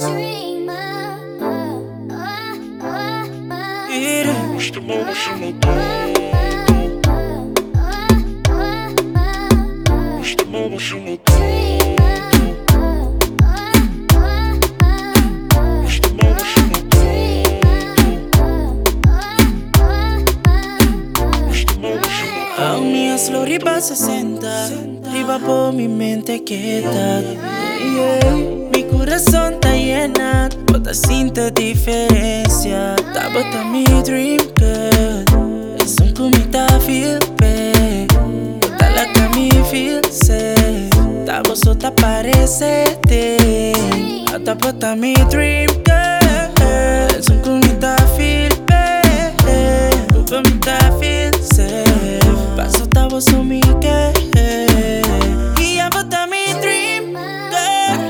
Hou me a slow riba 60, riba por mi mente quieta. Mi corazón está llena, bota sinta diferencia. Tá bota mi dream girl, es un comita feel bad. Bota la que me feel safe, tá só parece te. Tá bota mi dream girl, es un comita feel bad. Bota mi ta feel safe, paso tá só mi que. E a bota mi dream girl.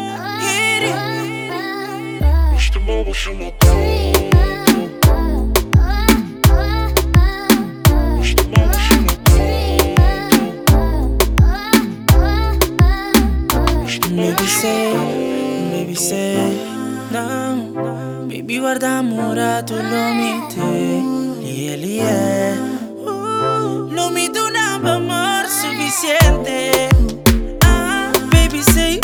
Baby say, não. Baby guarda amore, tu lo mite. Lie. Lo mite una amor suficiente. Baby say,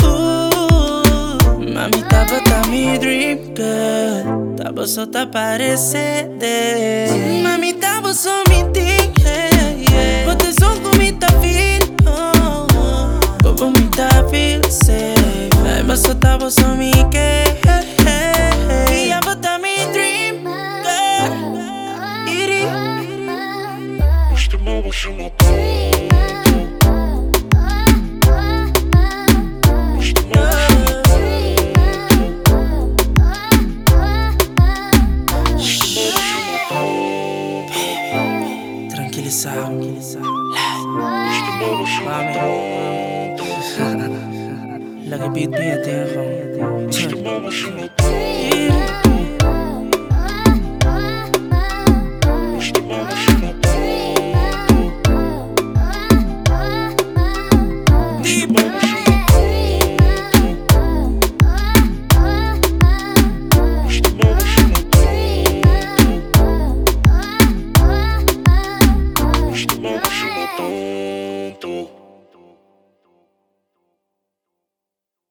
mami tá bota mi dream girl. Tá só tá parecendo. Mami tá só mi thing, yeah. Bota só com mi tá feel, como mi tá feel safe. Só tá só mi que. E a bota mi dream girl. Iri. Tranquilizado. Mami. La que beat me aterra.